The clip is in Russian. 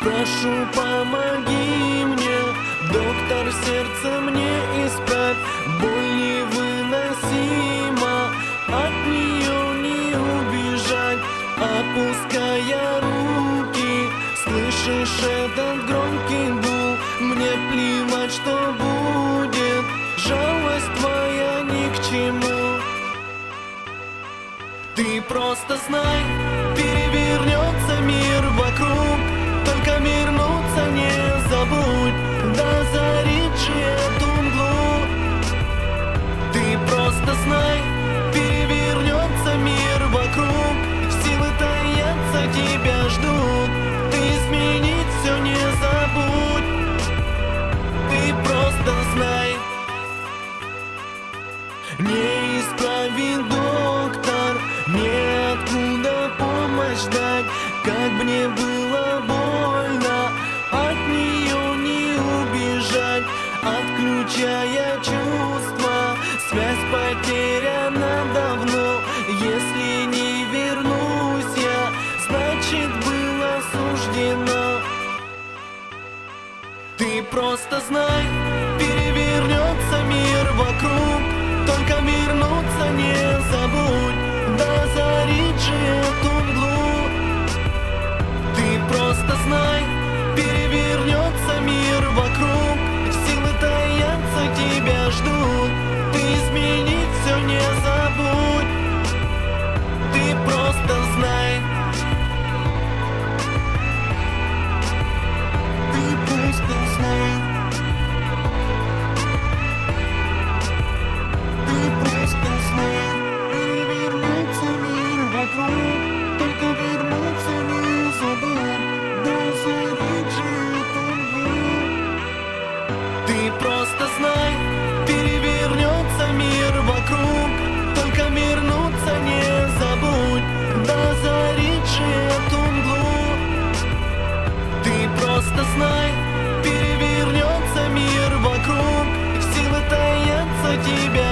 Прошу, помоги мне, доктор, сердце мне исправь. Боль невыносима, от нее не убежать. Опуская руки, слышишь этот громкий гул? Мне плевать, что будет, жалость твоя ни к чему. Ты просто знай, перевернется мир вокруг, только вернуться не забудь, да заричи эту мглу. Ты просто знай, перевернется мир вокруг, силы таятся, тебя ждут. Ты изменить все не забудь, ты просто знай. Неисправим, доктор, неоткуда помощь дать. Как мне было больно, от нее не убежать. Отключая чувства, связь потеряна давно. Если не вернусь я, значит было суждено. Ты просто знай, перевернется мир вокруг, только вернуться не забудь, да заричи эту мглу. Ты просто знай, перевернется мир вокруг, силы таятся, тебя ждут. Ты изменить все не забудь, ты просто знай. Ты просто знай. Ты просто знай. Перевернется мир вокруг, только вернуться не забудь, да заричи эту мглу. Ты просто знай, перевернется мир вокруг, только вернуться не забудь, да заричи эту мглу. Ты просто знай, перевернется мир вокруг, силы таятся, тебя